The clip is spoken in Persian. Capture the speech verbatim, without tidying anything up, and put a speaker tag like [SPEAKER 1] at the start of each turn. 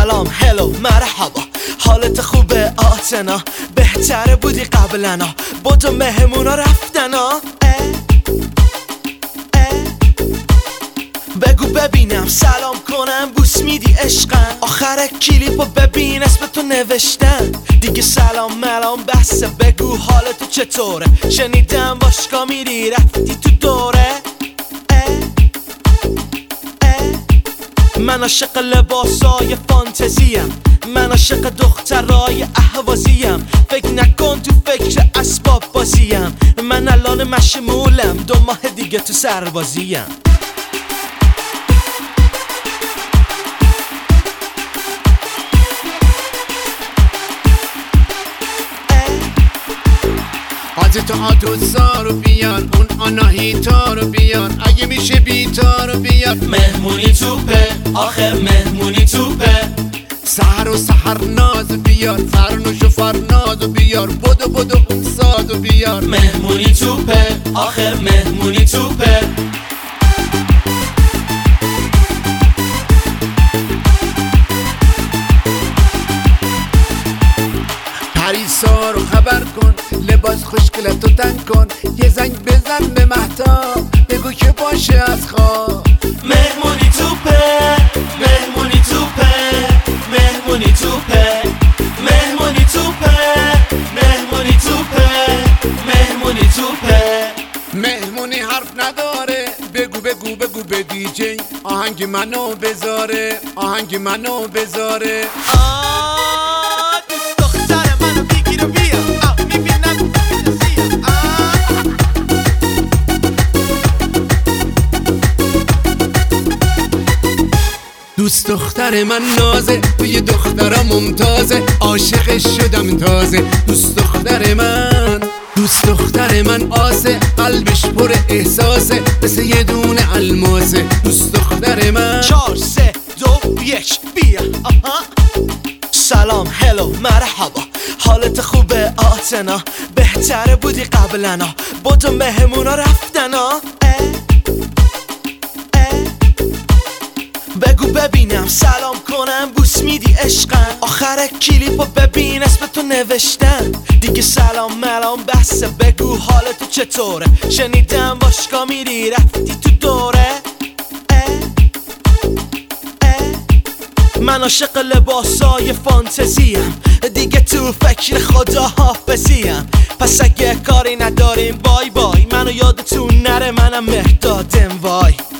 [SPEAKER 1] سلام هلو مرحبا، حالت خوبه آتنا؟ بهتره بودی قبلنا، بودو مهمونا رفتنا. بگو ببینم سلام کنم، بوس میدی عشقم؟ آخر کلیپو ببین اسم تو نوشتم دیگه. سلام ملام بسه، بگو حالتو چطوره؟ شنیدم باشگاه میری رفتی تو دوره. من عاشق لباسای فانتزیم، من عاشق دخترای اهوازیم. فکر نکن تو فکر اسباب بازیم، من الان مشمولم، دو ماه دیگه تو سربازیم.
[SPEAKER 2] آج تو آتوسا رو بیار، اون آناهیتا رو بیار، اگه میشه بیتا رو بیار.
[SPEAKER 1] مهمونی توپه، آخر مهمونی توپه.
[SPEAKER 2] سحر و سحر ناز بیار، فرنوش و فرناز بیار، بدو بدو اون ساز بیار.
[SPEAKER 1] مهمونی توپه، آخر مهمونی توپه.
[SPEAKER 2] پریسا رو خبر کن، لباس خوشگلتو تن کن، یه زنگ بزن به مهتاب، بگو که باشه از خواب.
[SPEAKER 1] مهمونی توپه، مهمونی توپه، مهمونی توپه، مهمونی توپه، مهمونی توپه، مهمونی توپه.
[SPEAKER 2] مهمونی حرف نداره، بگو بگو بگو به دیجی، آهنگ منو بذاره، آهنگ منو بذاره. دوست دختر من نازه، توی دخترا ممتازه، عاشقش شدم تازه. دوست دختر من، دوست دختر من آسه، قلبش پر احساسه، مثل یه دونه الماسه. دوست دختر من.
[SPEAKER 1] چار سه دو یک بیا. آها. سلام هلو مرحبا، حالت خوبه آتنا؟ بهتره بودی قبلنا، بودو مهمونا رفتنا. بگو ببینم سلام کنم، بوس میدی عشقم؟ آخر کلیپو ببین اسم تو نوشتم دیگه. سلام ملام بسه، بگو حالتو چطوره؟ شنیدم باشگاه میری رفتی تو دوره. من عاشق لباسای فانتزیم، دیگه تو فکر خدا حافظیم. پس اگه کاری نداریم بای بای، منو یادتون نره منم مهدادم وای.